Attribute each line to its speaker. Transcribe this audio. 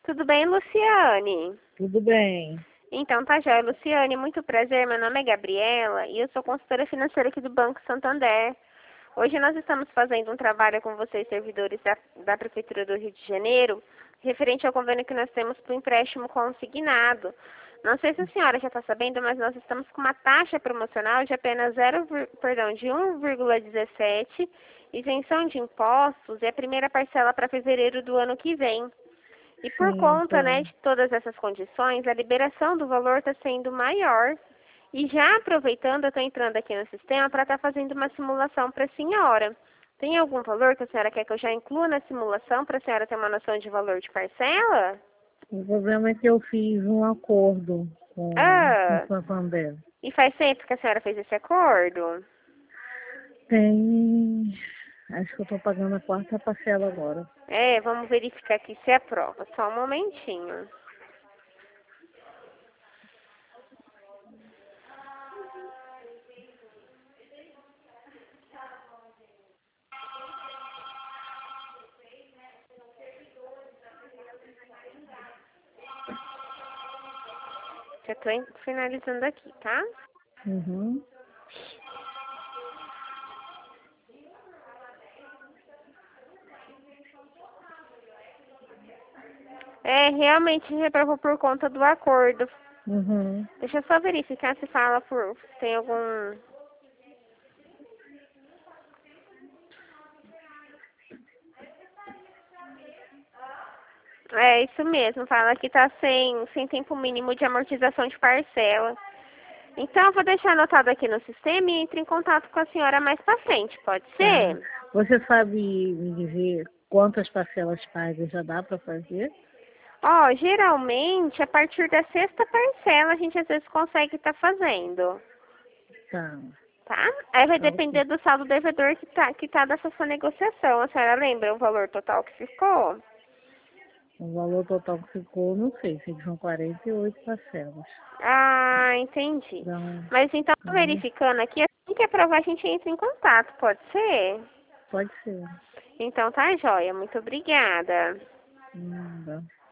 Speaker 1: Tudo bem, Luciane?
Speaker 2: Tudo bem.
Speaker 1: Então, tá joia. Luciane, muito prazer. Meu nome é Gabriela e eu sou consultora financeira aqui do Banco Santander. Hoje nós estamos fazendo um trabalho com vocês, servidores da Prefeitura do Rio de Janeiro, referente ao convênio que nós temos para o empréstimo consignado. Não sei se a senhora já está sabendo, mas nós estamos com uma taxa promocional de apenas de 1,17, isenção de impostos e a primeira parcela para fevereiro do ano que vem. E por
Speaker 2: Sim,
Speaker 1: conta,
Speaker 2: tá.
Speaker 1: né, de todas essas condições, a liberação do valor está sendo maior. E já aproveitando, eu estou entrando aqui no sistema para estar fazendo uma simulação para a senhora. Tem algum valor que a senhora quer que eu já inclua na simulação para a senhora ter uma noção de valor de parcela?
Speaker 2: O problema é que eu fiz um acordo com o
Speaker 1: Ah,
Speaker 2: Santander.
Speaker 1: e faz tempo que a senhora fez esse acordo?
Speaker 2: Tem. Acho que eu estou pagando a quarta parcela agora.
Speaker 1: É, vamos verificar aqui se é prova. Só um momentinho. Já estou finalizando aqui, tá?
Speaker 2: Uhum.
Speaker 1: É, realmente reprovou por conta do acordo.
Speaker 2: Uhum.
Speaker 1: Deixa eu só verificar se fala se tem algum. É isso mesmo, fala que tá sem tempo mínimo de amortização de parcela. Então eu vou deixar anotado aqui no sistema e entre em contato com a senhora mais pra frente, pode
Speaker 2: Tá.
Speaker 1: ser?
Speaker 2: Você sabe me dizer quantas parcelas pagas já dá para fazer?
Speaker 1: Ó, geralmente a partir da sexta parcela a gente às vezes consegue estar fazendo,
Speaker 2: Tá.
Speaker 1: tá? Aí vai
Speaker 2: Tá ok.
Speaker 1: depender do saldo devedor que tá dessa sua negociação. A senhora lembra o valor total que ficou?
Speaker 2: O valor total que ficou, não sei, são 48 parcelas.
Speaker 1: Ah, entendi.
Speaker 2: Então,
Speaker 1: Mas então,
Speaker 2: aí,
Speaker 1: verificando aqui, assim que aprovar, a gente entra em contato, pode ser?
Speaker 2: pode ser.
Speaker 1: Então tá joia. Muito obrigada.
Speaker 2: Nada.